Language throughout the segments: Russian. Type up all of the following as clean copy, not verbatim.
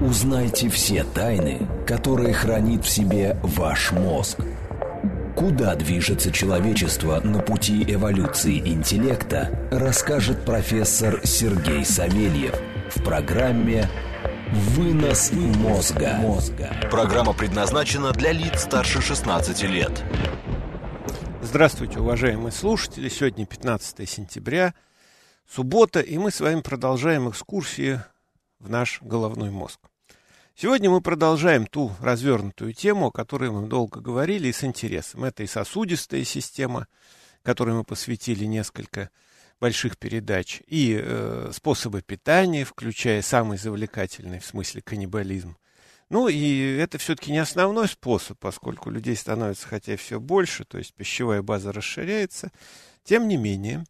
Узнайте все тайны, которые хранит в себе ваш мозг. Куда движется человечество на пути эволюции интеллекта, расскажет профессор Сергей Савельев в программе «Вынос мозга». Программа предназначена для лиц старше 16 лет. Здравствуйте, уважаемые слушатели. Сегодня 15 сентября, суббота, и мы с вами продолжаем экскурсии в наш головной мозг. Сегодня мы продолжаем ту развернутую тему, о которой мы долго говорили, и с интересом. Это и сосудистая система, которой мы посвятили несколько больших передач, и способы питания, включая самый завлекательный в смысле каннибализм. Ну и это все-таки не основной способ, поскольку людей становится хотя все больше, то есть пищевая база расширяется. Тем не менее,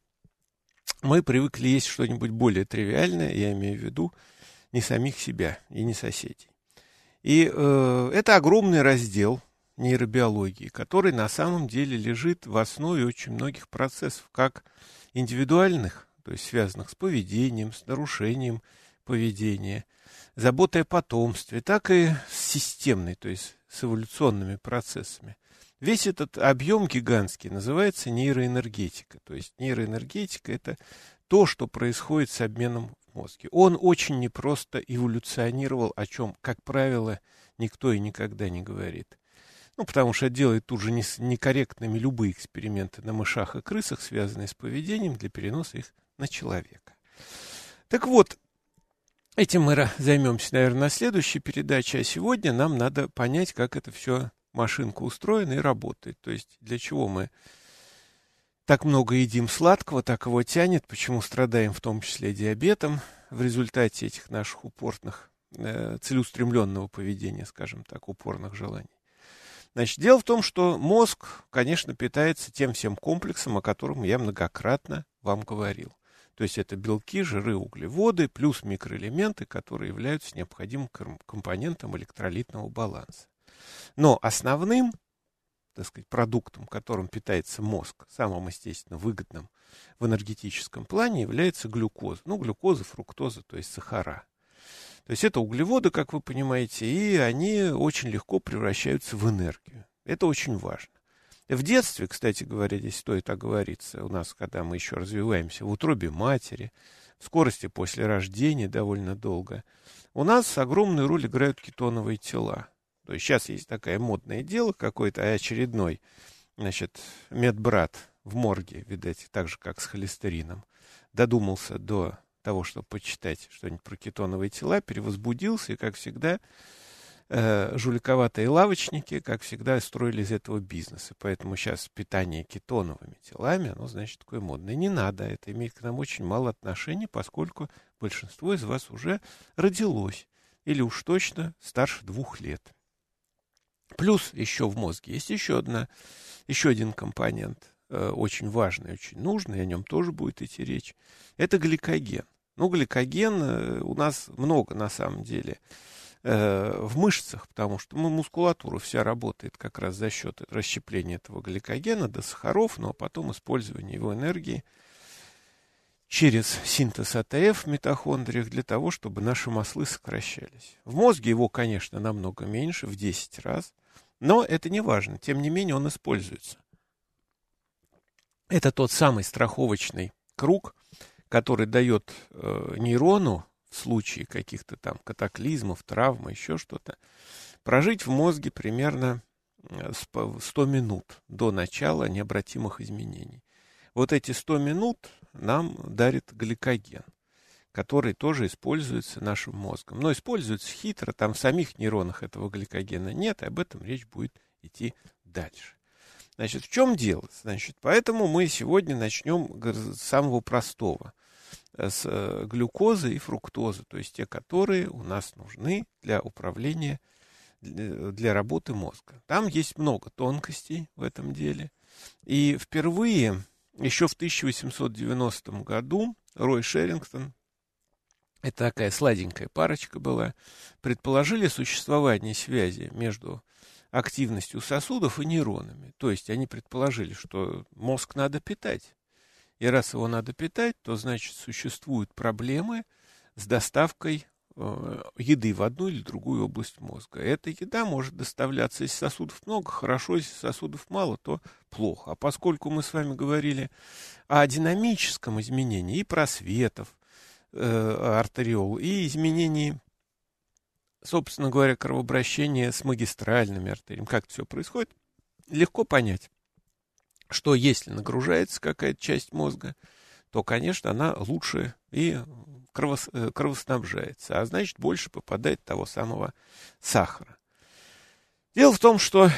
мы привыкли есть что-нибудь более тривиальное, я имею в виду не самих себя и не соседей. И это огромный раздел нейробиологии, который на самом деле лежит в основе очень многих процессов, как индивидуальных, то есть связанных с поведением, с нарушением поведения, заботой о потомстве, так и системной, то есть с эволюционными процессами. Весь этот объем гигантский называется нейроэнергетика. То есть нейроэнергетика – это то, что происходит с обменом в мозге. Он очень непросто эволюционировал, о чем, как правило, никто и никогда не говорит. Ну, потому что делает тут же некорректными любые эксперименты на мышах и крысах, связанные с поведением, для переноса их на человека. Так вот, этим мы займемся, наверное, на следующей передаче, а сегодня нам надо понять, как это все машинка устроена и работает. То есть для чего мы так много едим сладкого, так его тянет, почему страдаем в том числе диабетом в результате этих наших упорных, целеустремленного поведения, скажем так, упорных желаний. Значит, дело в том, что мозг, конечно, питается тем всем комплексом, о котором я многократно вам говорил. То есть это белки, жиры, углеводы, плюс микроэлементы, которые являются необходимым компонентом электролитного баланса. Но основным, так сказать, продуктом, которым питается мозг, самым, естественно, выгодным в энергетическом плане, является глюкоза. Ну, глюкоза, фруктоза, то есть сахара. То есть это углеводы, как вы понимаете, и они очень легко превращаются в энергию. Это очень важно. В детстве, кстати говоря, здесь стоит оговориться, у нас, когда мы еще развиваемся в утробе матери, в скорости после рождения довольно долго, у нас огромную роль играют кетоновые тела. То есть сейчас есть такое модное дело, какой-то очередной, значит, медбрат в морге, видать, так же, как с холестерином, додумался до того, чтобы почитать что-нибудь про кетоновые тела, перевозбудился, и, как всегда, жуликоватые лавочники, как всегда, строили из этого бизнеса. Поэтому сейчас питание кетоновыми телами, оно, значит, такое модное. Не надо, это имеет к нам очень мало отношения, поскольку большинство из вас уже родилось, или уж точно старше 2 лет. Плюс еще в мозге есть еще один компонент, очень важный, очень нужный, о нем тоже будет идти речь. Это гликоген. Ну, гликоген у нас много, на самом деле, в мышцах, потому что мускулатура вся работает как раз за счет расщепления этого гликогена до сахаров, но потом использования его энергии через синтез АТФ в митохондриях для того, чтобы наши маслы сокращались. В мозге его, конечно, намного меньше, в 10 раз, но это не важно, тем не менее он используется. Это тот самый страховочный круг, который дает нейрону в случае каких-то там катаклизмов, травм, еще что-то, прожить в мозге примерно 100 минут до начала необратимых изменений. Вот эти 100 минут нам дарит гликоген, который тоже используется нашим мозгом. Но используется хитро, там в самих нейронах этого гликогена нет, и об этом речь будет идти дальше. Значит, в чем дело? Значит, поэтому мы сегодня начнем с самого простого, с глюкозы и фруктозы, то есть те, которые у нас нужны для управления, для работы мозга. Там есть много тонкостей в этом деле. И впервые, еще в 1890 году, Рой Шерингтон, это такая сладенькая парочка была, предположили существование связи между активностью сосудов и нейронами. То есть они предположили, что мозг надо питать. И раз его надо питать, то, значит, существуют проблемы с доставкой еды в одну или другую область мозга. Эта еда может доставляться, если сосудов много, хорошо, если сосудов мало, то плохо. А поскольку мы с вами говорили о динамическом изменении и просветов артериол, и изменении, собственно говоря, кровообращения с магистральными артериями, как это все происходит, легко понять, что если нагружается какая-то часть мозга, то, конечно, она лучше и кровоснабжается, а значит, больше попадает того самого сахара. Дело в том, что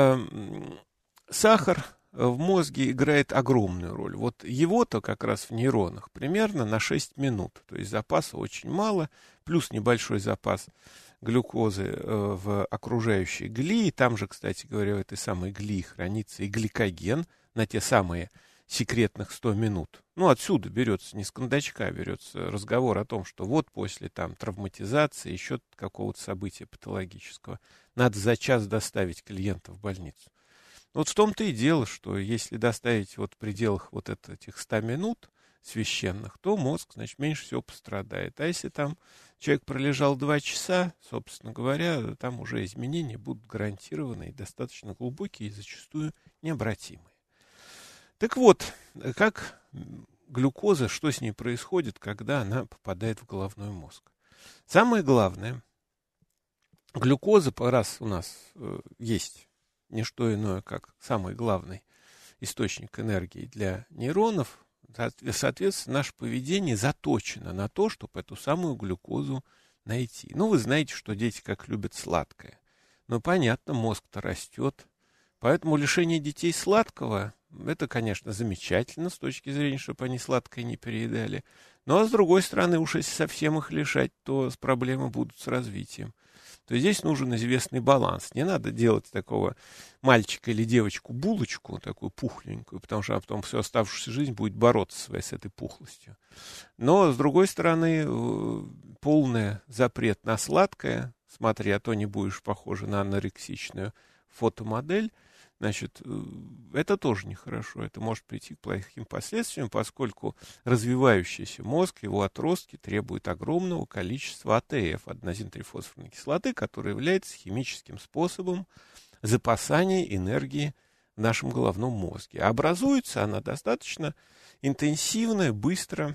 сахар в мозге играет огромную роль. Вот его-то как раз в нейронах примерно на 6 минут, то есть запаса очень мало, плюс небольшой запас глюкозы в окружающей глии. Там же, кстати говоря, в этой самой глии хранится и гликоген на те самые секретных 100 минут. Ну, отсюда берется, не с кондачка, берется разговор о том, что вот после там травматизации, еще какого-то события патологического, надо за час доставить клиента в больницу. Вот в том-то и дело, что если доставить вот в пределах вот этих 100 минут священных, то мозг, значит, меньше всего пострадает. А если там человек пролежал 2 часа, собственно говоря, там уже изменения будут гарантированы и достаточно глубокие, и зачастую необратимые. Так вот, как глюкоза, что с ней происходит, когда она попадает в головной мозг? Самое главное, глюкоза, раз у нас есть не что иное, как самый главный источник энергии для нейронов, соответственно, наше поведение заточено на то, чтобы эту самую глюкозу найти. Ну, вы знаете, что дети как любят сладкое. Ну, понятно, мозг-то растет. Поэтому лишение детей сладкого — это, конечно, замечательно с точки зрения, чтобы они сладкое не переедали. Ну, а с другой стороны, уж если совсем их лишать, то проблемы будут с развитием. То есть здесь нужен известный баланс. Не надо делать такого мальчика или девочку булочку, такую пухленькую, потому что она потом всю оставшуюся жизнь будет бороться с этой пухлостью. Но, с другой стороны, полный запрет на сладкое, смотри, а то не будешь похожа на анорексичную фотомодель, значит, это тоже нехорошо. Это может прийти к плохим последствиям, поскольку развивающийся мозг, его отростки требуют огромного количества АТФ, аденозин-трифосфорной кислоты, которая является химическим способом запасания энергии в нашем головном мозге. А образуется она достаточно интенсивно, быстро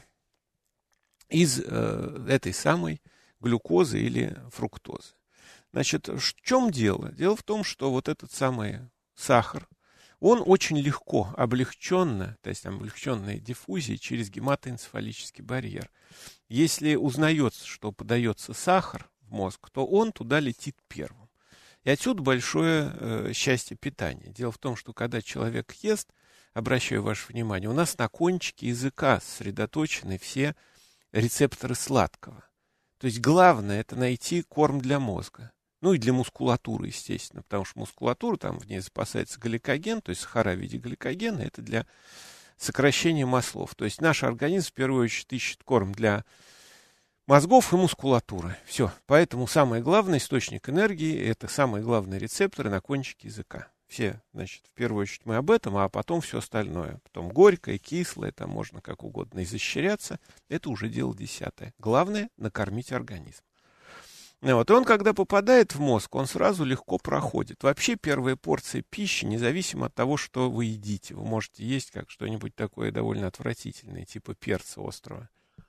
из этой самой глюкозы или фруктозы. Значит, в чем дело? Дело в том, что вот этот самый сахар, он очень легко, облегченно, то есть там облегченной диффузией через гематоэнцефалический барьер. Если узнается, что подается сахар в мозг, то он туда летит первым. И отсюда большое счастье питания. Дело в том, что когда человек ест, обращаю ваше внимание, у нас на кончике языка сосредоточены все рецепторы сладкого. То есть главное — это найти корм для мозга. Ну и для мускулатуры, естественно, потому что мускулатура, там в ней запасается гликоген, то есть сахара в виде гликогена, это для сокращения маслов. То есть наш организм в первую очередь ищет корм для мозгов и мускулатуры. Все. Поэтому самый главный источник энергии — это самые главные рецепторы на кончике языка. Все, значит, в первую очередь мы об этом, а потом все остальное. Потом горькое, кислое, там можно как угодно изощряться. Это уже дело 10. Главное — накормить организм. Вот. И он, когда попадает в мозг, он сразу легко проходит. Вообще первая порция пищи, независимо от того, что вы едите, вы можете есть как что-нибудь такое довольно отвратительное, типа перца острого.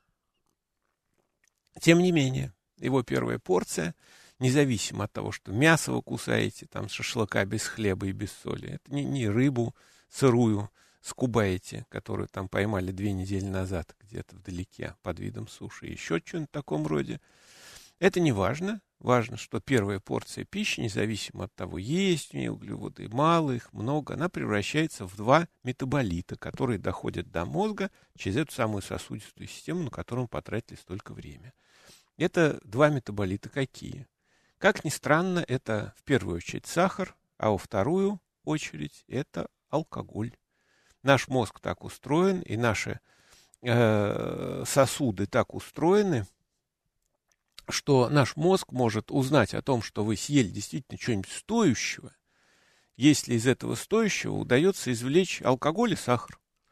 Тем не менее, его первая порция, независимо от того, что мясо вы кусаете, там шашлыка без хлеба и без соли, это не рыбу сырую скубаете, которую там поймали 2 недели назад где-то вдалеке под видом суши, еще что-нибудь в таком роде. Это не важно. Важно, что первая порция пищи, независимо от того, есть у нее углеводы мало, их много, она превращается в 2 метаболита, которые доходят до мозга через эту самую сосудистую систему, на которую мы потратили столько времени. Это 2 метаболита какие? Как ни странно, это в первую очередь сахар, а во вторую очередь это алкоголь. Наш мозг так устроен, и наши сосуды так устроены, что наш мозг может узнать о том, что вы съели действительно что-нибудь стоящего, если из этого стоящего удается извлечь алкоголь и сахар.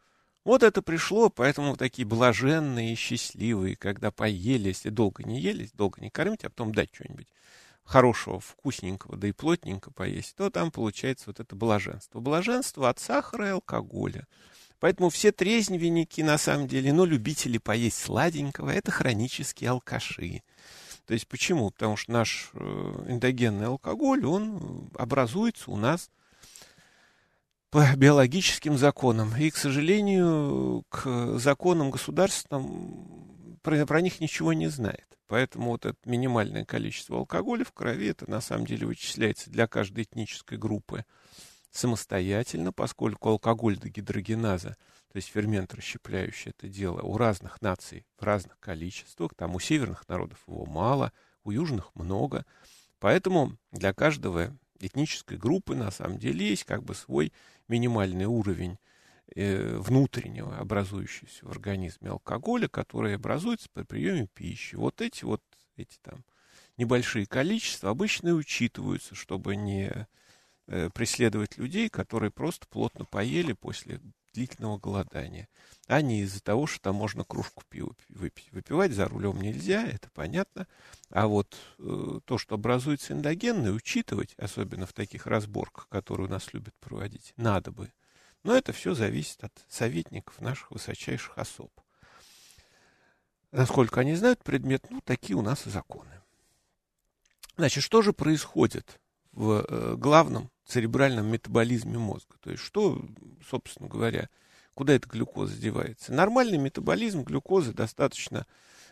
Вот это пришло, поэтому такие блаженные и счастливые, когда поели, если долго не ели, долго не кормить, а потом дать что-нибудь хорошего, вкусненького, да и плотненько поесть, то там получается вот это блаженство. Блаженство от сахара и алкоголя. Поэтому все трезвенники, на самом деле, любители поесть сладенького, это хронические алкаши. То есть почему? Потому что наш эндогенный алкоголь, он образуется у нас по биологическим законам. И, к сожалению, к законам государственным про них ничего не знает. Поэтому вот это минимальное количество алкоголя в крови, это на самом деле вычисляется для каждой этнической группы самостоятельно, поскольку алкоголь дегидрогеназа, то есть фермент, расщепляющий это дело, у разных наций в разных количествах. Там у северных народов его мало, у южных много. Поэтому для каждого этнической группы на самом деле есть как бы свой минимальный уровень внутреннего образующегося в организме алкоголя, который образуется при приеме пищи. Вот эти там небольшие количества обычно и учитываются, чтобы не преследовать людей, которые просто плотно поели после длительного голодания, а не из-за того, что там можно кружку пива выпить. Выпивать за рулем нельзя, это понятно. А вот то, что образуется эндогенно, учитывать, особенно в таких разборках, которые у нас любят проводить, надо бы. Но это все зависит от советников наших высочайших особ. Насколько они знают предмет, такие у нас и законы. Значит, что же происходит в главном церебральном метаболизме мозга? То есть, что, собственно говоря, куда эта глюкоза девается? Нормальный метаболизм глюкозы достаточно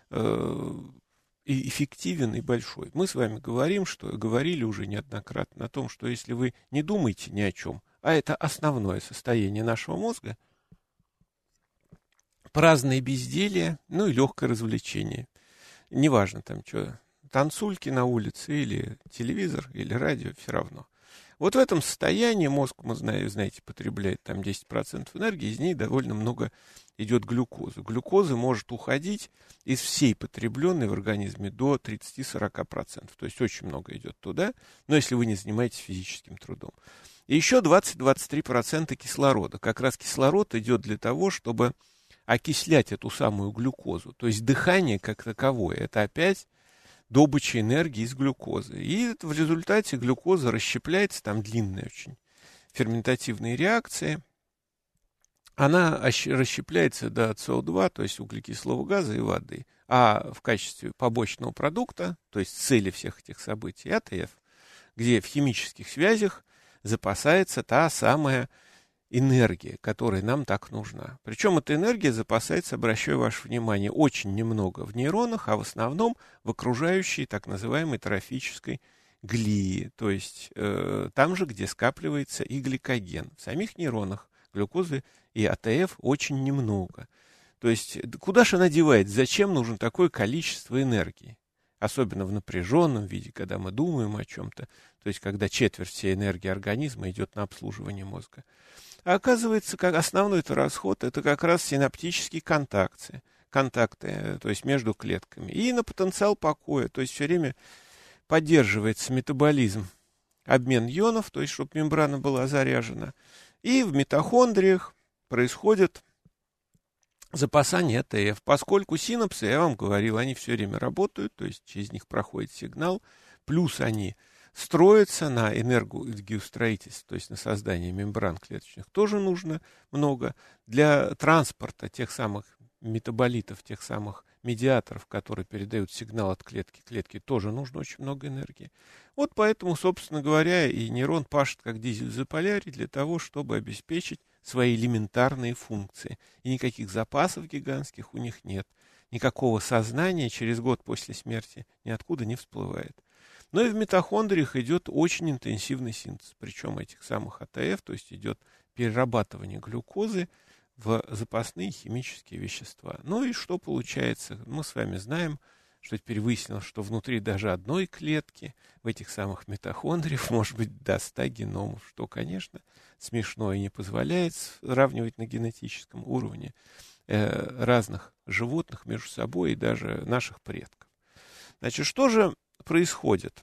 эффективен и большой. Мы с вами говорили уже неоднократно о том, что если вы не думаете ни о чем, а это основное состояние нашего мозга, праздное безделье, и легкое развлечение. Неважно там что, танцульки на улице или телевизор, или радио, все равно. Вот в этом состоянии мозг, мы знаете, потребляет там 10% энергии, из ней довольно много идет глюкозы. Глюкоза может уходить из всей потребленной в организме до 30-40%. То есть очень много идет туда, но если вы не занимаетесь физическим трудом. И еще 20-23% кислорода. Как раз кислород идет для того, чтобы окислять эту самую глюкозу. То есть дыхание как таковое, это опять добыча энергии из глюкозы. И в результате глюкоза расщепляется, там длинные очень ферментативные реакции. Она расщепляется до СО2, то есть углекислого газа и воды. А в качестве побочного продукта, то есть цели всех этих событий, АТФ, где в химических связях запасается та самая энергия, которая нам так нужна. Причем эта энергия запасается, обращаю ваше внимание, очень немного в нейронах, а в основном в окружающей так называемой трофической глии, то есть там же, где скапливается и гликоген. В самих нейронах глюкозы и АТФ очень немного. То есть куда же она девается? Зачем нужно такое количество энергии? Особенно в напряженном виде, когда мы думаем о чем-то, то есть когда четверть всей энергии организма идет на обслуживание мозга. А оказывается, как основной расход, это как раз синаптические контакты, то есть между клетками, и на потенциал покоя, то есть все время поддерживается метаболизм, обмен ионов, то есть чтобы мембрана была заряжена, и в митохондриях происходит запасание АТФ, поскольку синапсы, я вам говорил, они все время работают, то есть через них проходит сигнал, плюс они строятся на энергостроительстве, то есть на создание мембран клеточных, тоже нужно много. Для транспорта тех самых метаболитов, тех самых медиаторов, которые передают сигнал от клетки к клетке, тоже нужно очень много энергии. Вот поэтому, собственно говоря, и нейрон пашет как дизель в заполярье для того, чтобы обеспечить свои элементарные функции. И никаких запасов гигантских у них нет. Никакого сознания через год после смерти ниоткуда не всплывает. Но и в митохондриях идет очень интенсивный синтез, причем этих самых АТФ, то есть идет перерабатывание глюкозы в запасные химические вещества. Ну и что получается? Мы с вами знаем, что теперь выяснилось, что внутри даже одной клетки в этих самых митохондриях может быть до 100 геномов, что, конечно, смешно и не позволяет сравнивать на генетическом уровне разных животных между собой и даже наших предков. Значит, что же происходит?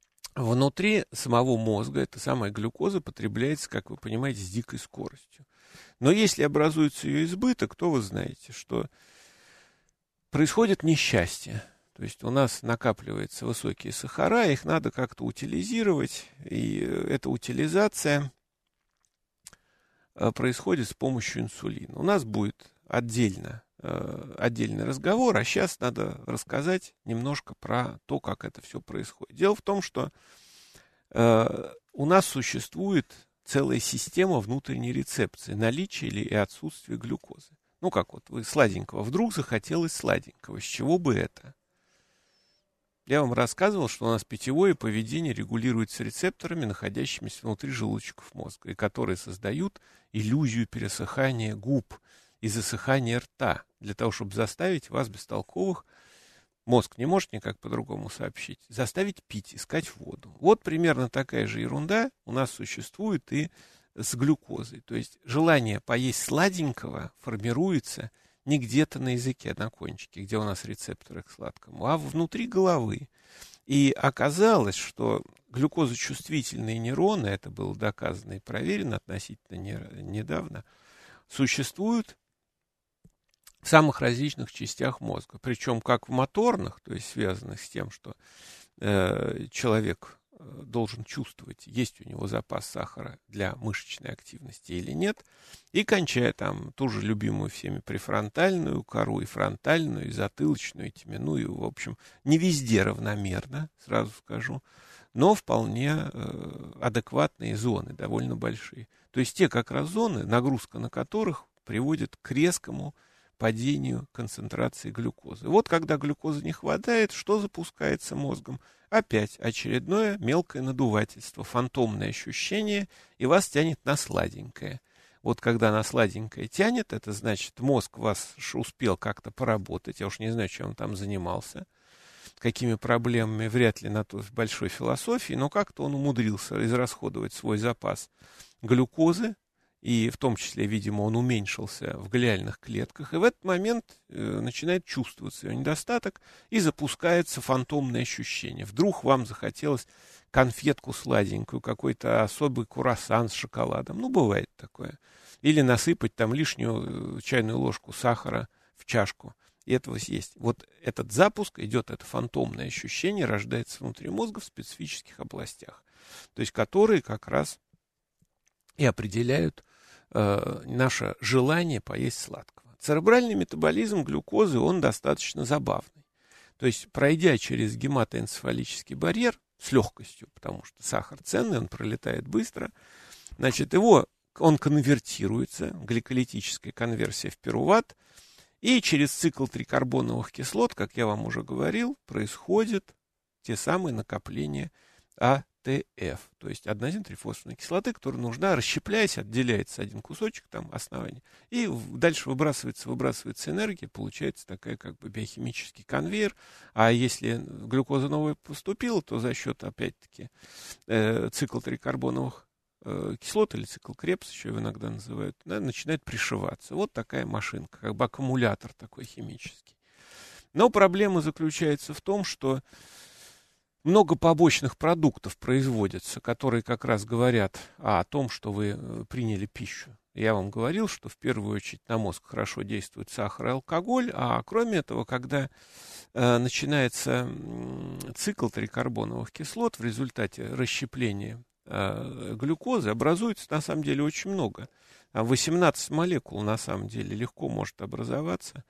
Внутри самого мозга эта самая глюкоза потребляется, как вы понимаете, с дикой скоростью. Но если образуется ее избыток, то вы знаете, что происходит несчастье. То есть у нас накапливаются высокие сахара, их надо как-то утилизировать, и эта утилизация происходит с помощью инсулина. У нас будет отдельный разговор, а сейчас надо рассказать немножко про то, как это все происходит. Дело в том, что у нас существует целая система внутренней рецепции, наличие или и отсутствие глюкозы. Ну, как вот вы сладенького, вдруг захотелось сладенького, с чего бы это? Я вам рассказывал, что у нас питьевое поведение регулируется рецепторами, находящимися внутри желудочков мозга, и которые создают иллюзию пересыхания губ и засыхания рта, для того, чтобы заставить вас, бестолковых, мозг не может никак по-другому сообщить, заставить пить, искать воду. Вот примерно такая же ерунда у нас существует и с глюкозой. То есть желание поесть сладенького формируется не где-то на языке, на кончике, где у нас рецепторы к сладкому, а внутри головы. И оказалось, что глюкозочувствительные нейроны, это было доказано и проверено относительно недавно, существуют в самых различных частях мозга. Причем как в моторных, то есть связанных с тем, что человек должен чувствовать, есть у него запас сахара для мышечной активности или нет, и кончая там ту же любимую всеми префронтальную кору, и фронтальную, и затылочную, и теменную, в общем, не везде равномерно, сразу скажу, но вполне адекватные зоны, довольно большие. То есть те как раз зоны, нагрузка на которых приводит к резкому падению концентрации глюкозы. Вот когда глюкозы не хватает, что запускается мозгом? Опять очередное мелкое надувательство, фантомное ощущение, и вас тянет на сладенькое. Вот когда на сладенькое тянет, это значит, мозг вас успел как-то поработать, я уж не знаю, чем он там занимался, какими проблемами, вряд ли на то большой философии, но как-то он умудрился израсходовать свой запас глюкозы, и в том числе, видимо, он уменьшился в глиальных клетках, и в этот момент начинает чувствоваться его недостаток, и запускается фантомное ощущение. Вдруг вам захотелось конфетку сладенькую, какой-то особый круассан с шоколадом, ну, бывает такое, или насыпать там лишнюю чайную ложку сахара в чашку, и этого съесть. Вот этот запуск идет, это фантомное ощущение рождается внутри мозга в специфических областях, то есть которые как раз и определяют наше желание поесть сладкого. Церебральный метаболизм глюкозы, он достаточно забавный. То есть, пройдя через гематоэнцефалический барьер с легкостью, потому что сахар ценный, он пролетает быстро, значит, он конвертируется, гликолитическая конверсия в пируват, и через цикл трикарбоновых кислот, как я вам уже говорил, происходят те самые накопления АТФ, то есть аденозин-трифосфорной кислоты, которая нужна, расщепляясь, отделяется один кусочек там основания, и дальше выбрасывается энергия, получается такая как бы биохимический конвейер, а если глюкоза новая поступила, то за счет, опять-таки, цикла трикарбоновых кислот или цикл Кребс, еще его иногда называют, начинает пришиваться. Вот такая машинка, как бы аккумулятор такой химический. Но проблема заключается в том, что много побочных продуктов производятся, которые как раз говорят о том, что вы приняли пищу. Я вам говорил, что в первую очередь на мозг хорошо действует сахар и алкоголь, а кроме этого, когда начинается цикл трикарбоновых кислот, в результате расщепления глюкозы образуется на самом деле очень много. 18 молекул на самом деле легко может образоваться.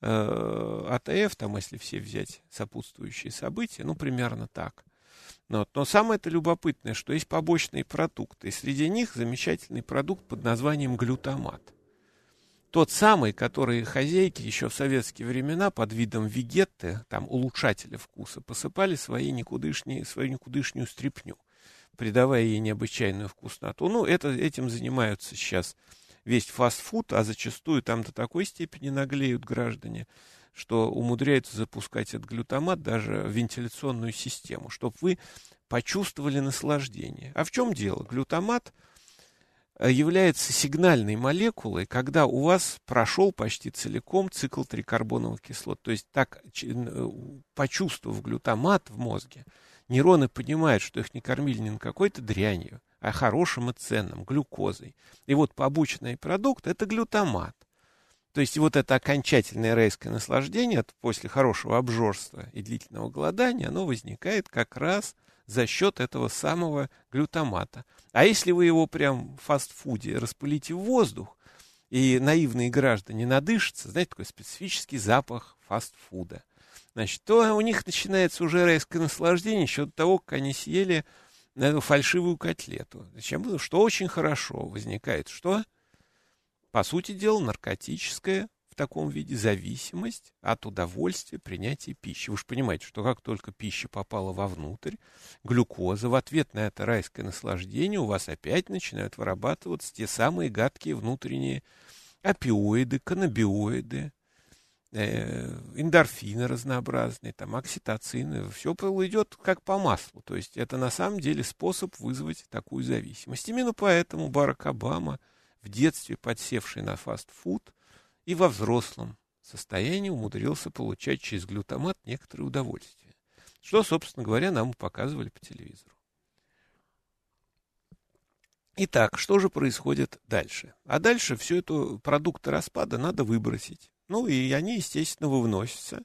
АТФ, там, если все взять сопутствующие события, ну, примерно так. Но самое-то любопытное, что есть побочные продукты, и среди них замечательный продукт под названием глютамат. Тот самый, который хозяйки еще в советские времена под видом вегетты, там, улучшателя вкуса, посыпали свою никудышнюю стряпню, придавая ей необычайную вкусноту. Ну, этим занимаются сейчас весь фастфуд, а зачастую там до такой степени наглеют граждане, что умудряются запускать этот глютамат даже в вентиляционную систему, чтобы вы почувствовали наслаждение. А в чем дело? Глютамат является сигнальной молекулой, когда у вас прошел почти целиком цикл трикарбоновых кислот. То есть так, почувствовав глютамат в мозге, нейроны понимают, что их не кормили не какой-то дрянью, хорошим и ценным, глюкозой. И вот побочный продукт – это глютамат. То есть вот это окончательное райское наслаждение после хорошего обжорства и длительного голодания, оно возникает как раз за счет этого самого глютамата. А если вы его прям в фастфуде распылите в воздух, и наивные граждане надышатся, знаете, такой специфический запах фастфуда, значит, то у них начинается уже райское наслаждение еще до того, как они съели эту фальшивую котлету. Зачем? Что очень хорошо возникает, что, по сути дела, наркотическая в таком виде зависимость от удовольствия принятия пищи. Вы же понимаете, что как только пища попала вовнутрь, глюкоза, в ответ на это райское наслаждение у вас опять начинают вырабатываться те самые гадкие внутренние опиоиды, каннабиоиды, эндорфины разнообразные, там, окситоцины, все идет как по маслу. То есть это на самом деле способ вызвать такую зависимость. Именно поэтому Барак Обама, в детстве подсевший на фастфуд, и во взрослом состоянии умудрился получать через глютамат некоторые удовольствия. Что, собственно говоря, нам показывали по телевизору. Итак, что же происходит дальше? А дальше все это продукты распада надо выбросить. Ну, и они, естественно, вывносятся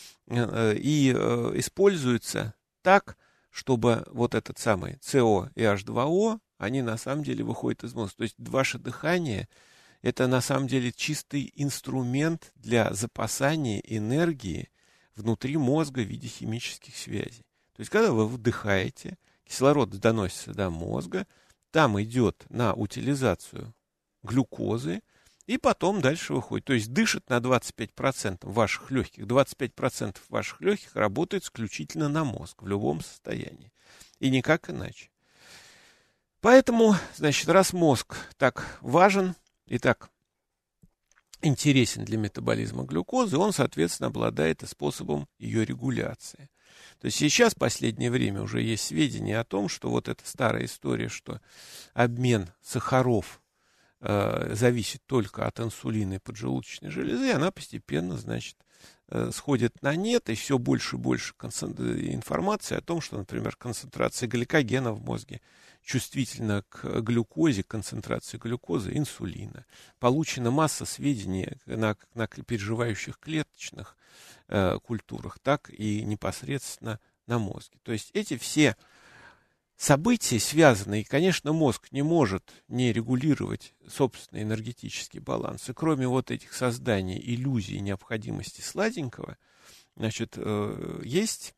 и используются так, чтобы вот этот самый СО и H2O, они на самом деле выходят из мозга. То есть ваше дыхание – это на самом деле чистый инструмент для запасания энергии внутри мозга в виде химических связей. То есть когда вы вдыхаете, кислород доносится до мозга, там идет на утилизацию глюкозы, и потом дальше выходит. То есть дышит на 25% ваших легких. 25% ваших легких работает исключительно на мозг в любом состоянии. И никак иначе. Поэтому, значит, раз мозг так важен и так интересен для метаболизма глюкозы, он, соответственно, обладает и способом ее регуляции. То есть сейчас, в последнее время, уже есть сведения о том, что вот эта старая история, что обмен сахаров зависит только от инсулина и поджелудочной железы, она постепенно, значит, сходит на нет, и все больше и больше информации о том, что, например, концентрация гликогена в мозге чувствительна к глюкозе, концентрации глюкозы, инсулина. Получена масса сведений на переживающих клеточных культурах, так и непосредственно на мозге. То есть эти все события связаны, и, конечно, мозг не может не регулировать собственный энергетический баланс. И кроме вот этих созданий иллюзий необходимости сладенького, значит, есть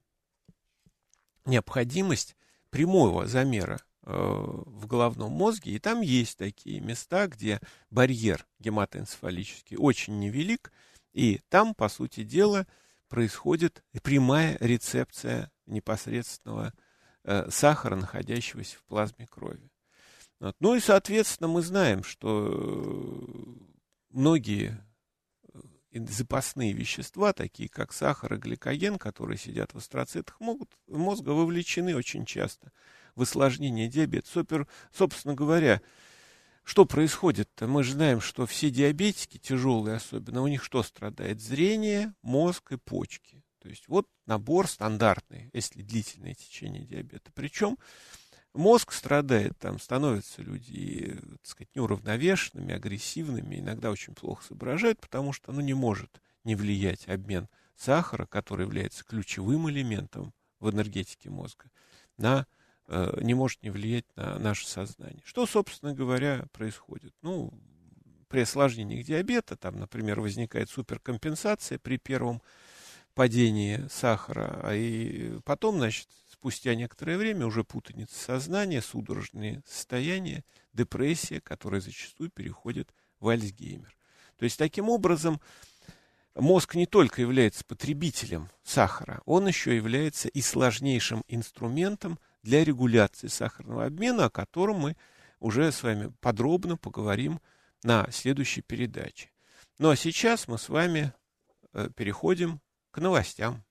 необходимость прямого замера в головном мозге, и там есть такие места, где барьер гематоэнцефалический очень невелик, и там, по сути дела, происходит прямая рецепция непосредственного сахара, находящегося в плазме крови. Вот. Ну и, соответственно, мы знаем, что многие запасные вещества, такие как сахар и гликоген, которые сидят в астроцитах мозга, вовлечены очень часто в осложнение диабета. Собственно говоря, что происходит-то? Мы же знаем, что все диабетики, тяжелые особенно, у них что страдает? Зрение, мозг и почки. То есть вот набор стандартный, если длительное течение диабета. Причем мозг страдает, там становятся люди, так сказать, неуравновешенными, агрессивными, иногда очень плохо соображают, потому что не может не влиять обмен сахара, который является ключевым элементом в энергетике мозга, не может не влиять на наше сознание. Что, собственно говоря, происходит? Ну, при осложнениях диабета, там, например, возникает суперкомпенсация при первом падении сахара, и потом, значит, спустя некоторое время уже путаница сознания, судорожные состояния, депрессия, которая зачастую переходит в Альцгеймер. То есть, таким образом, мозг не только является потребителем сахара, он еще является и сложнейшим инструментом для регуляции сахарного обмена, о котором мы уже с вами подробно поговорим на следующей передаче. Ну а сейчас мы с вами переходим к новостям.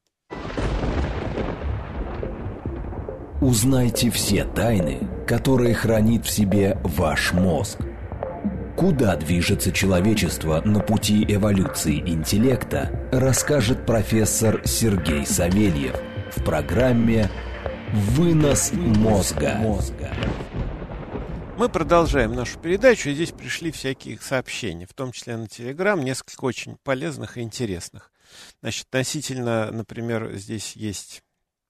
Узнайте все тайны, которые хранит в себе ваш мозг. Куда движется человечество на пути эволюции интеллекта, расскажет профессор Сергей Савельев в программе «Вынос мозга». Мы продолжаем нашу передачу, и здесь пришли всякие сообщения, в том числе на Телеграм, несколько очень полезных и интересных. Значит, относительно, например, здесь есть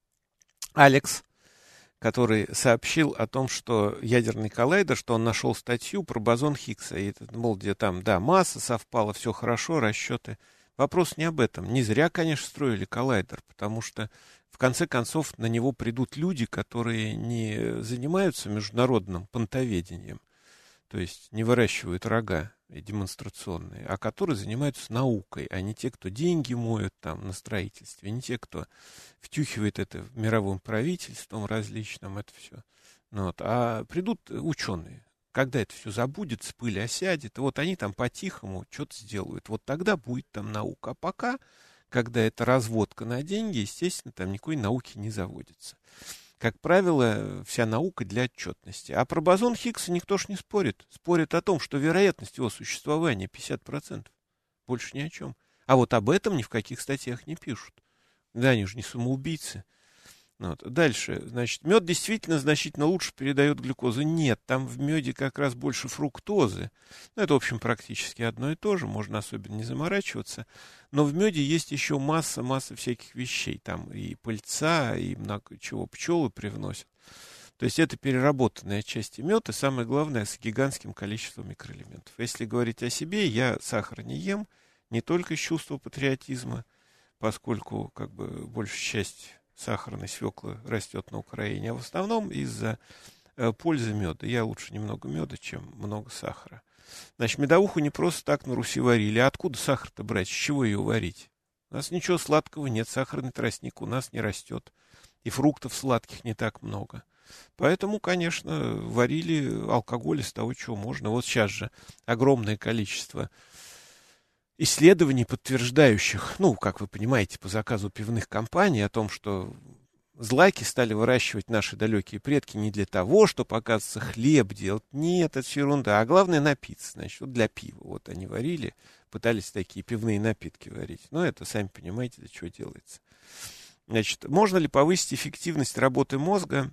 Алекс, который сообщил о том, что ядерный коллайдер, что он нашел статью про бозон Хиггса, и это, мол, где там, да, масса совпала, все хорошо, расчеты. Вопрос не об этом. Не зря, конечно, строили коллайдер, потому что в конце концов на него придут люди, которые не занимаются международным понтоведением, то есть не выращивают рога демонстрационные, а которые занимаются наукой, а не те, кто деньги моют там на строительстве, не те, кто втюхивает это мировым правительством различным, это все. Вот. А придут ученые, когда это все забудется, пыль осядет, и вот они там по-тихому что-то сделают. Вот тогда будет там наука. А пока, когда это разводка на деньги, естественно, там никакой науки не заводится. Как правило, вся наука для отчетности. А про бозон Хиггса никто ж не спорит. Спорит о том, что вероятность его существования 50%. Больше ни о чем. А вот об этом ни в каких статьях не пишут. Да, они же не самоубийцы. Вот. Дальше, значит, мед действительно значительно лучше передает глюкозу. Нет, там в меде как раз больше фруктозы. Ну, это, в общем, практически одно и то же, можно особенно не заморачиваться. Но в меде есть еще масса всяких вещей. Там и пыльца, и много чего пчелы привносят. То есть это переработанная отчасти мед, и самое главное, с гигантским количеством микроэлементов. Если говорить о себе, я сахар не ем, не только из чувства патриотизма, поскольку, как бы, большая часть сахарной свеклы растет на Украине, а в основном из-за пользы меда. Я лучше немного меда, чем много сахара. Значит, медовуху не просто так на Руси варили. А откуда сахар-то брать? С чего ее варить? У нас ничего сладкого нет, сахарный тростник у нас не растет. И фруктов сладких не так много. Поэтому, конечно, варили алкоголь из того, чего можно. Вот сейчас же огромное количество исследований, подтверждающих, ну, как вы понимаете, по заказу пивных компаний, о том, что злаки стали выращивать наши далекие предки не для того, чтобы, оказывается, хлеб делать. Нет, это ерунда. А главное напиться, значит, вот для пива. Вот они варили, пытались такие пивные напитки варить. Но это, сами понимаете, для чего делается. Значит, можно ли повысить эффективность работы мозга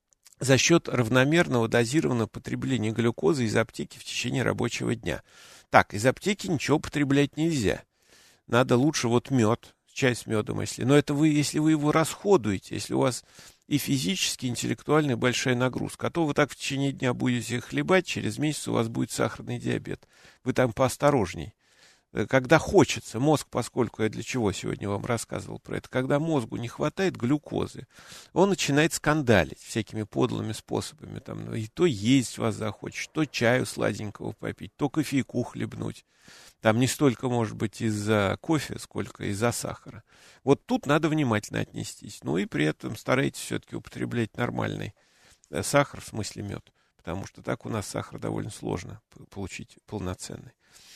за счет равномерного дозированного потребления глюкозы из аптеки в течение рабочего дня? Так, из аптеки ничего потреблять нельзя. Надо лучше вот мед, чай с медом, если. Но это вы, если вы его расходуете, если у вас и физически, и интеллектуальная большая нагрузка. А то вы так в течение дня будете хлебать, через месяц у вас будет сахарный диабет. Вы там поосторожней. Когда хочется, мозг, поскольку я для чего сегодня вам рассказывал про это, когда мозгу не хватает глюкозы, он начинает скандалить всякими подлыми способами. Там, и то есть вас захочет, то чаю сладенького попить, то кофейку хлебнуть. Там не столько, может быть, из-за кофе, сколько из-за сахара. Вот тут надо внимательно отнестись. Ну и при этом старайтесь все-таки употреблять нормальный сахар, в смысле мед. Потому что так у нас сахар довольно сложно получить полноценный.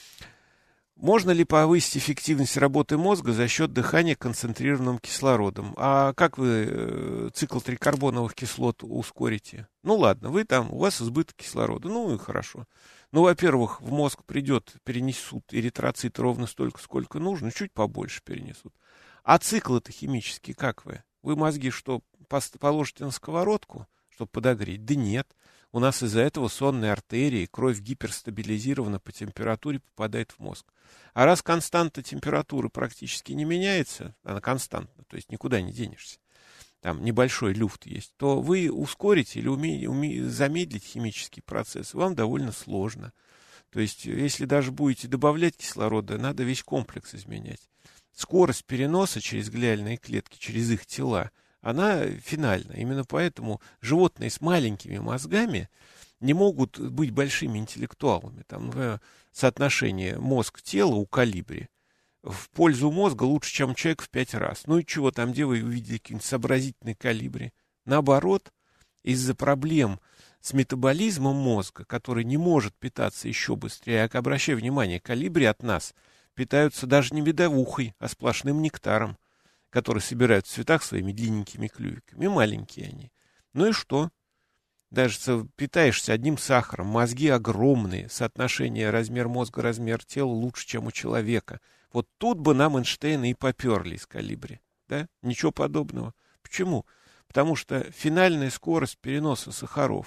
Можно ли повысить эффективность работы мозга за счет дыхания концентрированным кислородом? А как вы цикл трикарбоновых кислот ускорите? Ну ладно, у вас избыток кислорода, ну и хорошо. Ну, во-первых, в мозг перенесут эритроциты ровно столько, сколько нужно, чуть побольше перенесут. А цикл-то химический как вы? Вы мозги что, положите на сковородку, чтобы подогреть? Да нет. У нас из-за этого сонные артерии, кровь гиперстабилизирована по температуре, попадает в мозг. А раз константа температуры практически не меняется, она константна, то есть никуда не денешься, там небольшой люфт есть, то вы ускорите или замедлите химический процесс, вам довольно сложно. То есть, если даже будете добавлять кислорода, надо весь комплекс изменять. Скорость переноса через глиальные клетки, через их тела, она финальна. Именно поэтому животные с маленькими мозгами не могут быть большими интеллектуалами. Там, например, соотношение мозг-тело у колибри в пользу мозга лучше, чем человек в 5 раз. Ну и чего там, где вы увидели какие-нибудь сообразительные колибри? Наоборот, из-за проблем с метаболизмом мозга, который не может питаться еще быстрее, а, обращаю внимание, колибри от нас питаются даже не медовухой, а сплошным нектаром, который собирают в цветах своими длинненькими клювиками. Маленькие они. Ну и что? Даже питаешься одним сахаром, мозги огромные, соотношение размер мозга, размер тела лучше, чем у человека. Вот тут бы нам Эйнштейна и поперли из колибри. Да? Ничего подобного. Почему? Потому что финальная скорость переноса сахаров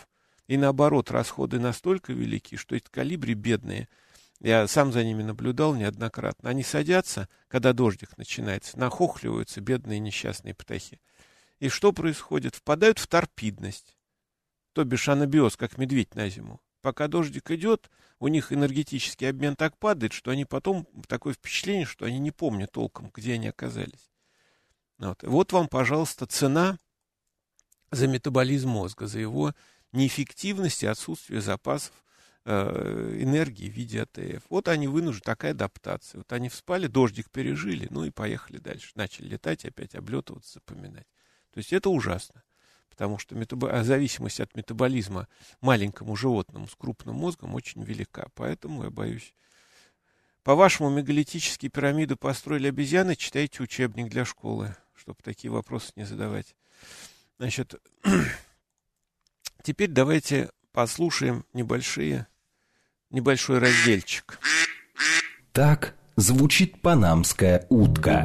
И наоборот, расходы настолько велики, что эти колибри бедные, я сам за ними наблюдал неоднократно, они садятся, когда дождик начинается, нахохливаются бедные несчастные птахи. И что происходит? Впадают в торпидность, то бишь анабиоз, как медведь на зиму. Пока дождик идет, у них энергетический обмен так падает, что они потом, такое впечатление, что они не помнят толком, где они оказались. Вот вам, пожалуйста, цена за метаболизм мозга, за его неэффективность и отсутствие запасов энергии в виде АТФ. Вот они вынуждены, такая адаптация. Вот они вспали, дождик пережили, ну и поехали дальше. Начали летать, опять облетываться, запоминать. То есть это ужасно. Потому что зависимость от метаболизма маленькому животному с крупным мозгом очень велика. Поэтому я боюсь. По-вашему, мегалитические пирамиды построили обезьяны? Читайте учебник для школы, чтобы такие вопросы не задавать. Значит, теперь давайте послушаем небольшой разделчик. Так звучит панамская утка.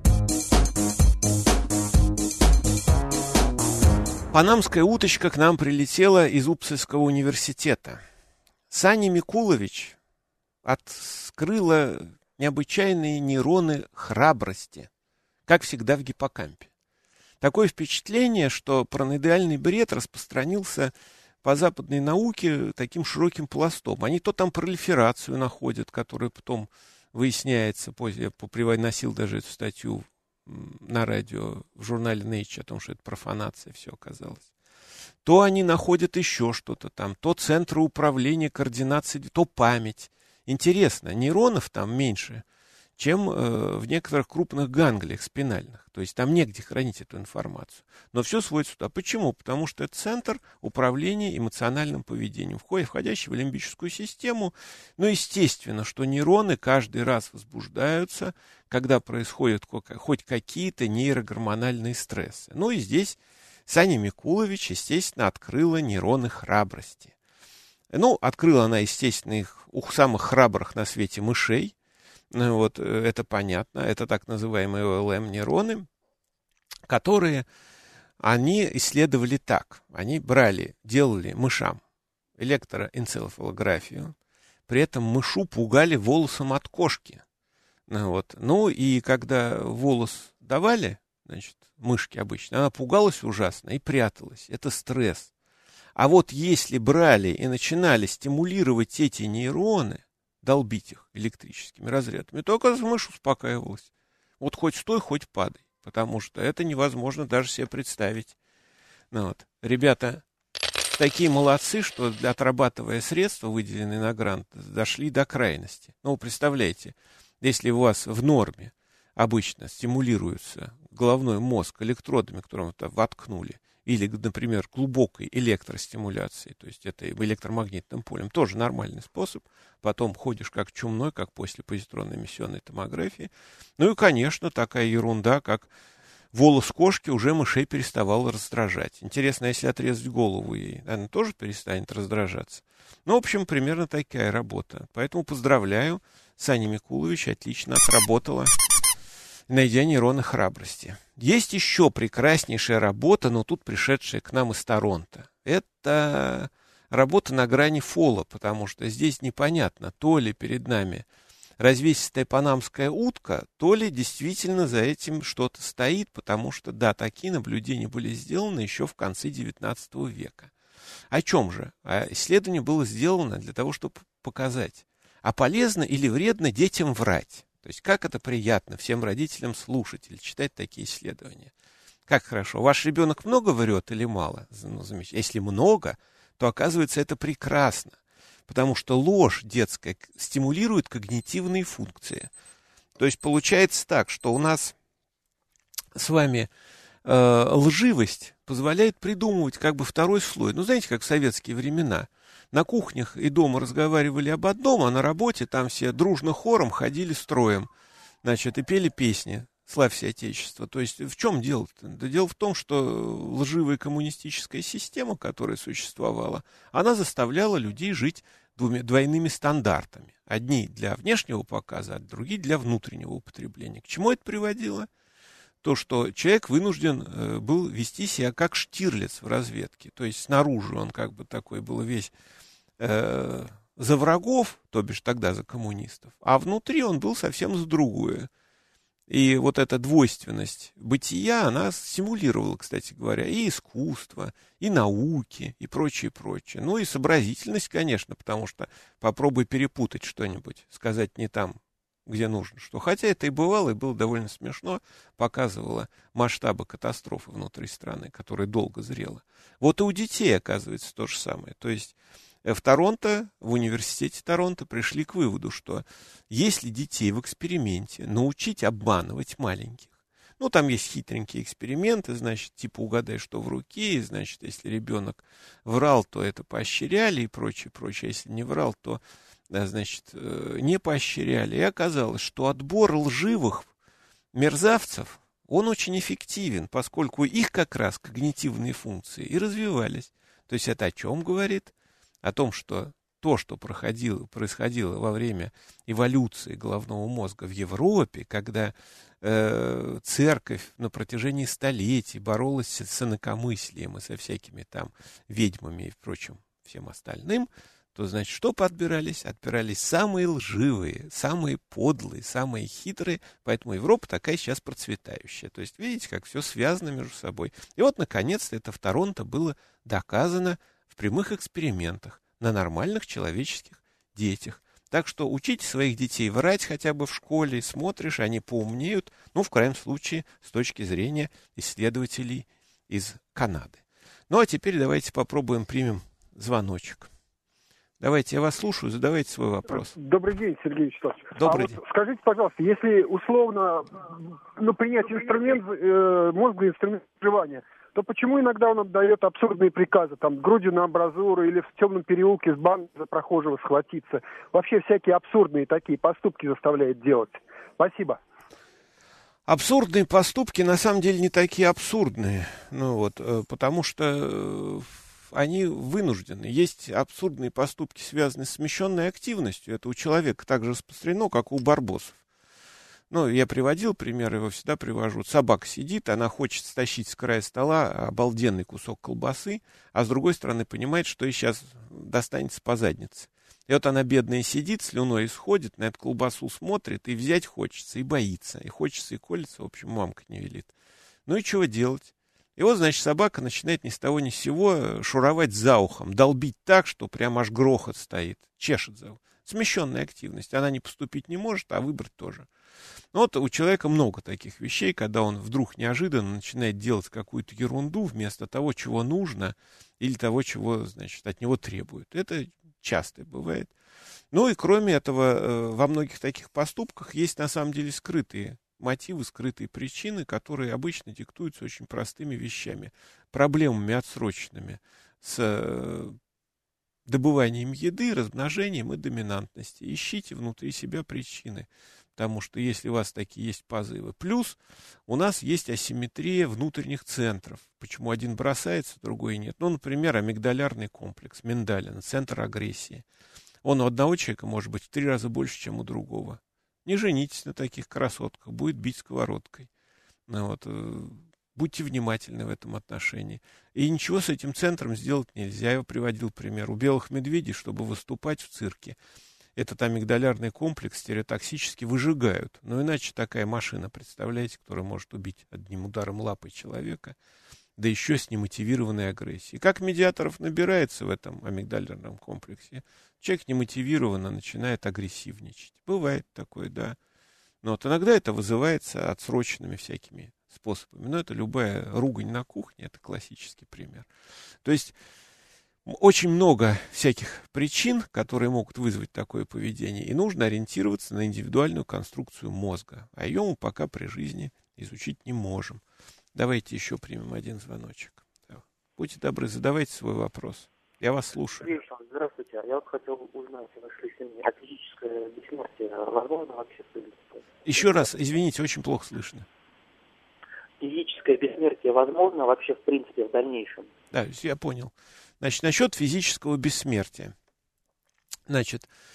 Панамская уточка к нам прилетела из Упсальского университета. Саня Микулович открыла необычайные нейроны храбрости, как всегда в гиппокампе. Такое впечатление, что параноидальный бред распространился по западной науке таким широким пластом. Они то там пролиферацию находят, которая потом выясняется, я привносил даже эту статью на радио в журнале Nature о том, что это профанация, все оказалось. То они находят еще что-то там, то центры управления, координации, то память. Интересно, нейронов там меньше, чем в некоторых крупных ганглиях спинальных. То есть там негде хранить эту информацию. Но все сводится туда. Почему? Потому что это центр управления эмоциональным поведением, входящий в лимбическую систему. Ну, естественно, что нейроны каждый раз возбуждаются, когда происходят хоть какие-то нейрогормональные стрессы. Ну и здесь Саня Микулович, естественно, открыла нейроны храбрости. Ну, открыла она, естественно, их у самых храбрых на свете мышей. Вот, это понятно. Это так называемые ОЛМ-нейроны, которые они исследовали так. Они делали мышам электроэнцефалографию, при этом мышу пугали волосом от кошки. Вот. Ну и когда волос давали, значит, мышке обычно, она пугалась ужасно и пряталась. Это стресс. А вот если брали и начинали стимулировать эти нейроны, долбить их электрическими разрядами, то, оказывается, мышь успокаивалась. Вот хоть стой, хоть падай, потому что это невозможно даже себе представить. Ну, вот. Ребята такие молодцы, что, отрабатывая средства, выделенные на грант, дошли до крайности. Ну, представляете, если у вас в норме обычно стимулируется головной мозг электродами, которым это воткнули, или, например, глубокой электростимуляцией, то есть это электромагнитным полем, тоже нормальный способ. Потом ходишь как чумной, как после позитронной эмиссионной томографии. Ну и, конечно, такая ерунда, как волос кошки уже мышей переставал раздражать. Интересно, если отрезать голову ей, она тоже перестанет раздражаться. Ну, в общем, примерно такая работа. Поэтому поздравляю, Саня Микулович отлично отработала, найдя нейроны храбрости. Есть еще прекраснейшая работа, но тут пришедшая к нам из Торонто. Это работа на грани фола, потому что здесь непонятно, то ли перед нами развесистая панамская утка, то ли действительно за этим что-то стоит, потому что, да, такие наблюдения были сделаны еще в конце XIX века. О чем же? Исследование было сделано для того, чтобы показать, а полезно или вредно детям врать. То есть как это приятно всем родителям слушать или читать такие исследования. Как хорошо. Ваш ребенок много врет или мало? Ну, замечательно. Если много, то оказывается это прекрасно. Потому что ложь детская стимулирует когнитивные функции. То есть получается так, что у нас с вами лживость позволяет придумывать как бы второй слой. Ну, знаете, как в советские времена. На кухнях и дома разговаривали об одном, а на работе там все дружно хором ходили строем, значит, и пели песни «Славься Отечество». То есть в чем дело-то? Да дело в том, что лживая коммунистическая система, которая существовала, она заставляла людей жить двойными стандартами. Одни для внешнего показа, а другие для внутреннего употребления. К чему это приводило? то, что человек вынужден был вести себя как Штирлиц в разведке. То есть снаружи он как бы такой был весь за врагов, то бишь тогда за коммунистов, а внутри он был совсем за другое. И вот эта двойственность бытия, она стимулировала, кстати говоря, и искусство, и науки, и прочее, прочее. Ну и сообразительность, конечно, потому что попробуй перепутать что-нибудь, сказать не там, где нужно что. Хотя это и бывало, и было довольно смешно, показывало масштабы катастрофы внутри страны, которая долго зрела. Вот и у детей, оказывается, то же самое. То есть в Торонто, в университете Торонто пришли к выводу, что если детей в эксперименте научить обманывать маленьких, ну, там есть хитренькие эксперименты, значит, типа угадай, что в руке, и, значит, если ребенок врал, то это поощряли и прочее, прочее. Если не врал, то, значит, не поощряли. И оказалось, что отбор лживых мерзавцев, он очень эффективен, поскольку их как раз когнитивные функции и развивались. То есть это о чем говорит? О том, что то, что происходило во время эволюции головного мозга в Европе, когда церковь на протяжении столетий боролась с инакомыслием и со всякими там ведьмами и прочим всем остальным, то, значит, что подбирались? Отбирались самые лживые, самые подлые, самые хитрые, поэтому Европа такая сейчас процветающая. То есть, видите, как все связано между собой. И вот, наконец-то, это в Торонто было доказано в прямых экспериментах на нормальных человеческих детях. Так что учите своих детей врать хотя бы в школе, смотришь, они поумнеют, ну, в крайнем случае, с точки зрения исследователей из Канады. Ну, а теперь давайте попробуем, примем звоночек. Давайте, я вас слушаю, задавайте свой вопрос. Добрый день, Сергей Вячеславович. Добрый день. Скажите, пожалуйста, если условно принять инструмент, мозговой инструмент выживания, то почему иногда он отдает абсурдные приказы, там, грудью на амбразуру или в темном переулке с банком за прохожего схватиться? Вообще всякие абсурдные такие поступки заставляет делать. Спасибо. Абсурдные поступки на самом деле не такие абсурдные, потому что они вынуждены. Есть абсурдные поступки, связанные с смещенной активностью. Это у человека так же распространено, как у барбосов. Я приводил пример, его всегда привожу. Собака сидит, она хочет стащить с края стола обалденный кусок колбасы, а с другой стороны понимает, что ей сейчас достанется по заднице. И вот она, бедная, сидит, слюной исходит, на эту колбасу смотрит, и взять хочется, и боится, и хочется, и колется. В общем, мамка не велит. Ну и чего делать? И вот, значит, собака начинает ни с того ни с сего шуровать за ухом, долбить так, что прям аж грохот стоит, чешет за ухом. Смещенная активность. Она не поступить не может, а выбрать тоже. Вот у человека много таких вещей, когда он вдруг неожиданно начинает делать какую-то ерунду вместо того, чего нужно, или того, чего, значит, от него требуют. Это часто бывает. Ну и кроме этого, во многих таких поступках есть на самом деле скрытые мотивы, скрытые причины, которые обычно диктуются очень простыми вещами, проблемами отсроченными, с добыванием еды, размножением и доминантности. Ищите внутри себя причины, потому что если у вас такие есть позывы. Плюс у нас есть асимметрия внутренних центров. Почему один бросается, другой нет. Например, амигдалярный комплекс, миндалин, центр агрессии. Он у одного человека может быть в 3 раза больше, чем у другого. Не женитесь на таких красотках, будет бить сковородкой. Будьте внимательны в этом отношении. И ничего с этим центром сделать нельзя. Я его приводил пример. У белых медведей, чтобы выступать в цирке, этот амигдалярный комплекс стереотоксически выжигают. Но иначе такая машина, представляете, которая может убить одним ударом лапы человека, да еще с немотивированной агрессией. Как медиаторов набирается в этом амигдалярном комплексе, человек немотивированно начинает агрессивничать. Бывает такое, да. Но иногда это вызывается отсроченными всякими способами. Но это любая ругань на кухне, это классический пример. То есть очень много всяких причин, которые могут вызвать такое поведение, и нужно ориентироваться на индивидуальную конструкцию мозга. А ее мы пока при жизни изучить не можем. Давайте еще примем один звоночек. Будьте добры, задавайте свой вопрос. Я вас слушаю. Здравствуйте. Я хотел узнать ваше мнение. А физическое бессмертие возможно вообще в принципе? Еще раз, извините, очень плохо слышно. Физическое бессмертие возможно вообще в принципе в дальнейшем? Да, я понял. Значит, насчет физического бессмертия. Значит,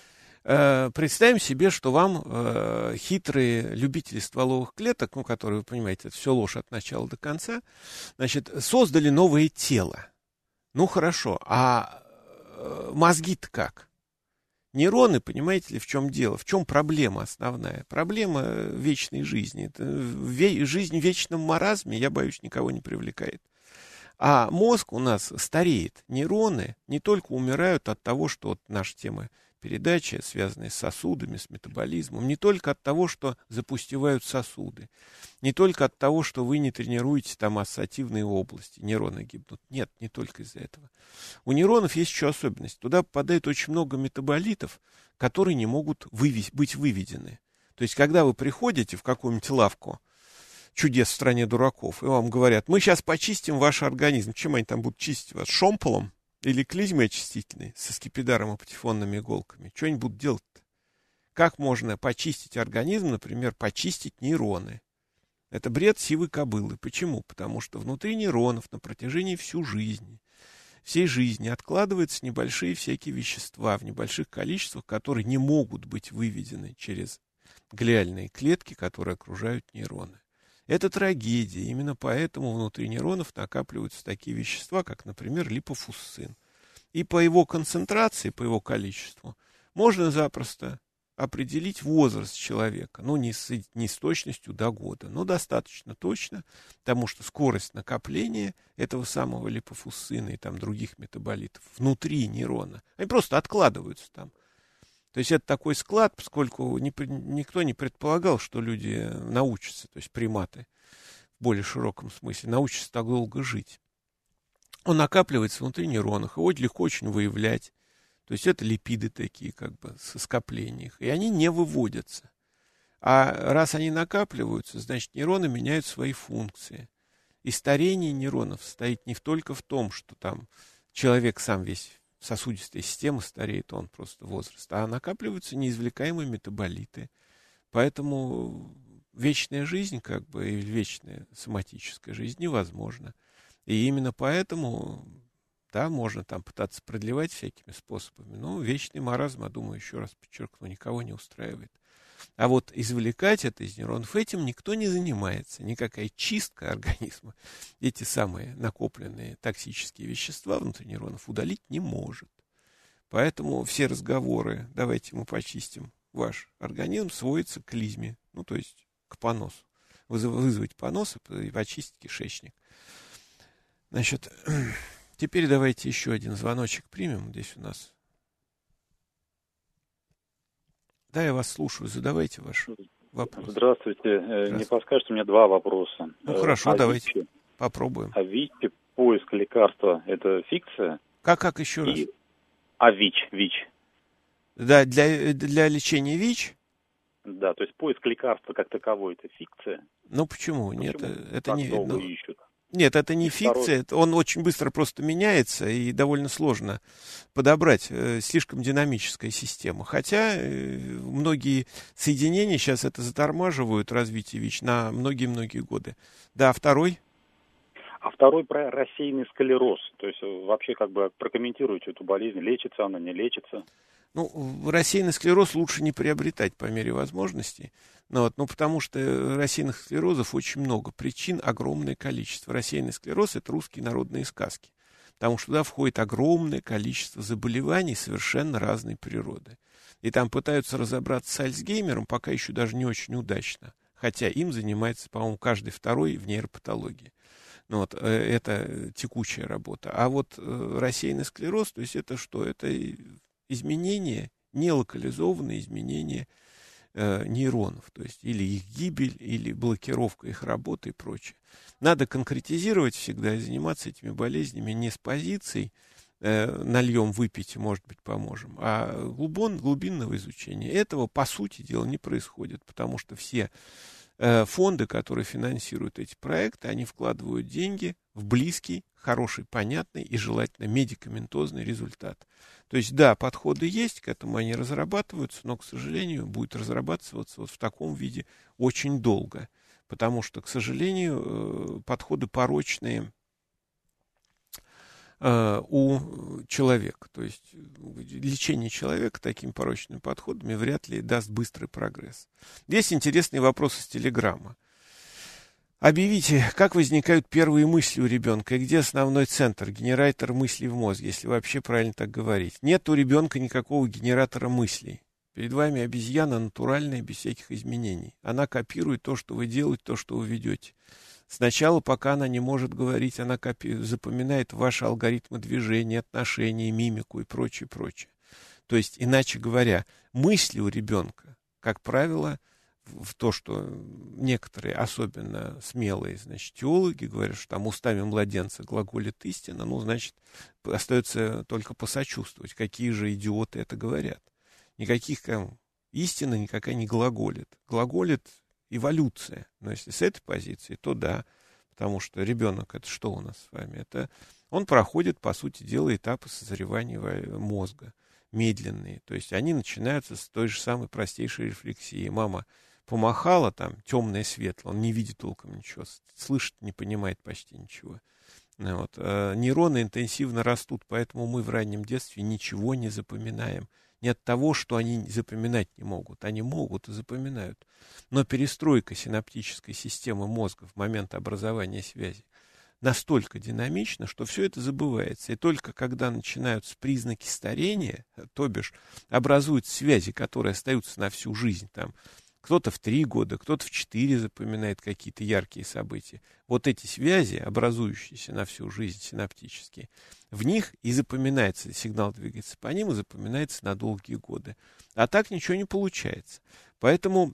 Представим себе, что вам хитрые любители стволовых клеток, которые, вы понимаете, это все ложь от начала до конца, значит, создали новое тело. Ну, хорошо, а мозги-то как? Нейроны, понимаете ли, в чем дело? В чем проблема основная? Проблема вечной жизни. Жизнь в вечном маразме, я боюсь, никого не привлекает. А мозг у нас стареет. Нейроны не только умирают от того, что вот наша тема передачи, связанные с сосудами, с метаболизмом, не только от того, что запустевают сосуды, не только от того, что вы не тренируете там ассоциативные области, нейроны гибнут. Нет, не только из-за этого. У нейронов есть еще особенность. Туда попадает очень много метаболитов, которые не могут быть выведены. То есть, когда вы приходите в какую-нибудь лавку чудес в стране дураков, и вам говорят, мы сейчас почистим ваш организм. Чем они там будут чистить вас? Шомполом? Или клизмой очистительной со скипидаром и патефонными иголками? Что они будут делать-то? Как можно почистить организм, например, почистить нейроны? Это бред сивой кобылы. Почему? Потому что внутри нейронов на протяжении всей жизни откладываются небольшие всякие вещества в небольших количествах, которые не могут быть выведены через глиальные клетки, которые окружают нейроны. Это трагедия. Именно поэтому внутри нейронов накапливаются такие вещества, как, например, липофуссин. И по его концентрации, по его количеству, можно запросто определить возраст человека. Ну, не с точностью до года, но достаточно точно, потому что скорость накопления этого самого липофуссина и там других метаболитов внутри нейрона, они просто откладываются там. То есть это такой склад, поскольку никто не предполагал, что люди научатся, то есть приматы в более широком смысле, научатся так долго жить. Он накапливается внутри нейронов, его легко очень выявлять. То есть это липиды такие, как бы, со скоплением, и они не выводятся. А раз они накапливаются, значит, нейроны меняют свои функции. И старение нейронов состоит не только в том, что там человек сам весь, сосудистая система стареет, он просто возраст, а накапливаются неизвлекаемые метаболиты. Поэтому вечная жизнь, как бы, и вечная соматическая жизнь невозможна. И именно поэтому, да, можно там пытаться продлевать всякими способами, но вечный маразм, я думаю, еще раз подчеркну, никого не устраивает. А вот извлекать это из нейронов, этим никто не занимается. Никакая чистка организма эти самые накопленные токсические вещества внутри нейронов удалить не может. Поэтому все разговоры, давайте мы почистим ваш организм, сводятся к клизме, ну, то есть к поносу. Вызвать понос и почистить кишечник. Значит, теперь давайте еще один звоночек примем здесь у нас. Да, я вас слушаю. Задавайте ваш вопрос. Здравствуйте. Не подскажете, у меня два вопроса. Ну, хорошо, давайте попробуем. ВИЧ, поиск лекарства – это фикция? Как еще раз? ВИЧ. Да, для лечения ВИЧ? Да, то есть поиск лекарства как таковой – это фикция? Ну, почему? Нет, это не... долго ищут? Нет, это не фикция, он очень быстро просто меняется и довольно сложно подобрать, слишком динамическая система. Хотя многие соединения сейчас это затормаживают развитие ВИЧ на многие-многие годы. Да, второй? А второй про рассеянный склероз. То есть вообще как бы прокомментируйте эту болезнь, лечится она, не лечится? Ну, рассеянный склероз лучше не приобретать по мере возможностей. Ну, потому что рассеянных склерозов очень много. Причин огромное количество. Рассеянный склероз – это русские народные сказки. Потому что туда входит огромное количество заболеваний совершенно разной природы. И там пытаются разобраться с Альцгеймером, пока еще даже не очень удачно. Хотя им занимается, по-моему, каждый второй в нейропатологии. Ну, вот, это текущая работа. А вот рассеянный склероз, то есть это что? Это изменения, нелокализованные изменения нейронов, то есть или их гибель, или блокировка их работы и прочее. Надо конкретизировать всегда и заниматься этими болезнями не с позицией нальем, выпить, может быть, поможем, а глубинного изучения. Этого, по сути дела, не происходит, потому что все фонды, которые финансируют эти проекты, они вкладывают деньги в близкий, хороший, понятный и желательно медикаментозный результат. То есть, да, подходы есть, к этому они разрабатываются, но, к сожалению, будет разрабатываться вот в таком виде очень долго. Потому что, к сожалению, подходы порочные у человека. То есть лечение человека такими порочными подходами вряд ли даст быстрый прогресс. Здесь интересный вопрос из телеграмма. Объявите, как возникают первые мысли у ребенка и где основной центр, генератор мыслей в мозге, если вообще правильно так говорить. Нет у ребенка никакого генератора мыслей. Перед вами обезьяна натуральная, без всяких изменений. Она копирует то, что вы делаете, то, что вы ведете. Сначала, пока она не может говорить, она запоминает ваши алгоритмы движения, отношения, мимику и прочее, прочее. То есть, иначе говоря, мысли у ребенка, как правило, в то, что некоторые, особенно смелые, значит, теологи говорят, что там устами младенца глаголит истина, ну, значит, остается только посочувствовать, какие же идиоты это говорят. Никаких истины никакая не глаголит. Глаголит эволюция. Но если с этой позиции, то да, потому что ребенок, это что у нас с вами? Это он проходит, по сути дела, этапы созревания мозга, медленные. То есть они начинаются с той же самой простейшей рефлексии. Мама помахала, там, темное, светлое, он не видит толком ничего, слышит, не понимает почти ничего. Вот. Нейроны интенсивно растут, поэтому мы в раннем детстве ничего не запоминаем. Не от того, что они запоминать не могут. Они могут и запоминают. Но перестройка синаптической системы мозга в момент образования связи настолько динамична, что все это забывается. И только когда начинаются признаки старения, то бишь образуют связи, которые остаются на всю жизнь, там, кто-то в 3 года, кто-то в 4 запоминает какие-то яркие события. Вот эти связи, образующиеся на всю жизнь синаптические, в них и запоминается, сигнал двигается по ним, и запоминается на долгие годы. А так ничего не получается. Поэтому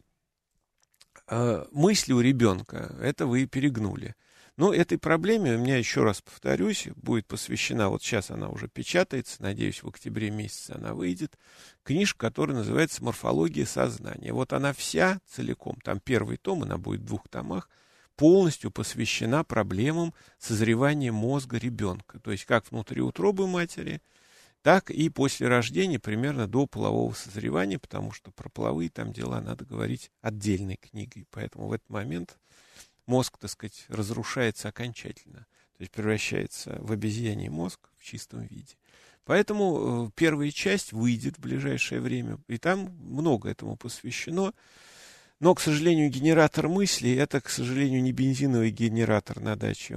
мысли у ребенка, это вы и перегнули. Но этой проблеме, у меня, еще раз повторюсь, будет посвящена, вот сейчас она уже печатается, надеюсь, в октябре месяце она выйдет, книжка, которая называется «Морфология сознания». Вот она вся целиком, там первый том, она будет в 2 томах, полностью посвящена проблемам созревания мозга ребенка. То есть как внутри утробы матери, так и после рождения, примерно до полового созревания, потому что про половые там дела надо говорить отдельной книгой. Поэтому в этот момент мозг, так сказать, разрушается окончательно. То есть превращается в обезьяний мозг в чистом виде. Поэтому первая часть выйдет в ближайшее время. И там много этому посвящено. Но, к сожалению, генератор мыслей, это, к сожалению, не бензиновый генератор на даче.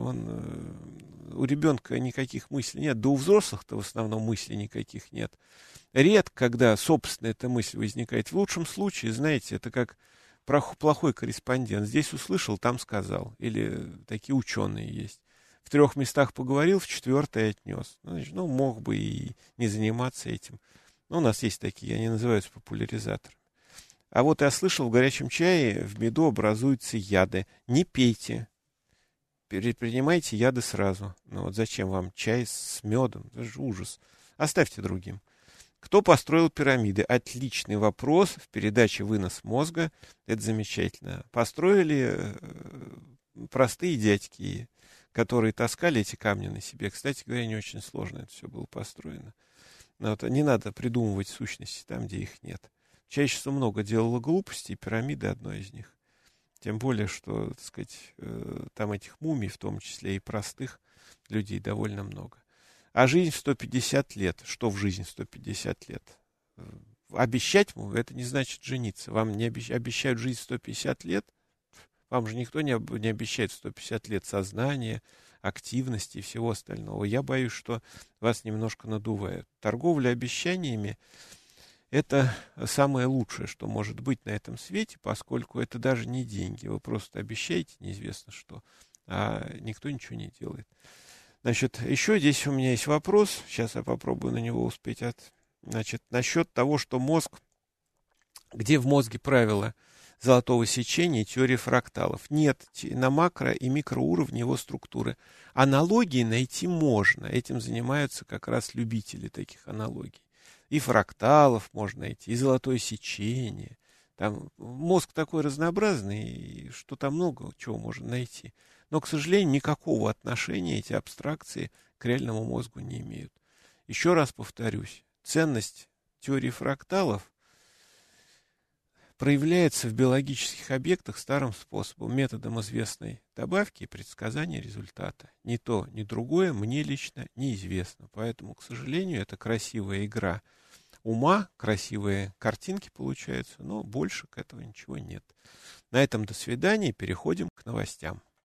У ребенка никаких мыслей нет. Да у взрослых-то в основном мыслей никаких нет. Редко, когда собственно эта мысль возникает. В лучшем случае, знаете, это как плохой корреспондент. Здесь услышал, там сказал. Или такие ученые есть. В 3 местах поговорил, в 4 отнес. Значит, мог бы и не заниматься этим. Но у нас есть такие, они называются популяризаторами. А вот я слышал, в горячем чае в меду образуются яды. Не пейте. Принимайте яды сразу. Вот зачем вам чай с медом? Это же ужас. Оставьте другим. Кто построил пирамиды? Отличный вопрос в передаче «Вынос мозга». Это замечательно. Построили простые дядьки, которые таскали эти камни на себе. Кстати говоря, не очень сложно это все было построено. Вот, не надо придумывать сущности там, где их нет. Человечество много делало глупостей, пирамиды одной из них. Тем более, что, так сказать, там этих мумий, в том числе и простых людей, довольно много. А жизнь в 150 лет. Что в жизнь 150 лет? Обещать это не значит жениться. Вам не обещают жизнь 150 лет. Вам же никто не обещает 150 лет сознания, активности и всего остального. Я боюсь, что вас немножко надувают. Торговля обещаниями — это самое лучшее, что может быть на этом свете, поскольку это даже не деньги. Вы просто обещаете неизвестно что, а никто ничего не делает. Значит, еще здесь у меня есть вопрос. Сейчас я попробую на него успеть. Значит, насчет того, что мозг, где в мозге правила золотого сечения и теории фракталов. Нет, на макро- и микроуровне его структуры. Аналогии найти можно. Этим занимаются как раз любители таких аналогий. И фракталов можно найти, и золотое сечение. Там мозг такой разнообразный, что там много чего можно найти. Но, к сожалению, никакого отношения эти абстракции к реальному мозгу не имеют. Еще раз повторюсь, ценность теории фракталов проявляется в биологических объектах старым способом, методом известной добавки и предсказания результата. Ни то, ни другое мне лично неизвестно. Поэтому, к сожалению, это красивая игра ума, красивые картинки получаются, но больше к этому ничего нет. На этом до свидания, переходим к новостям.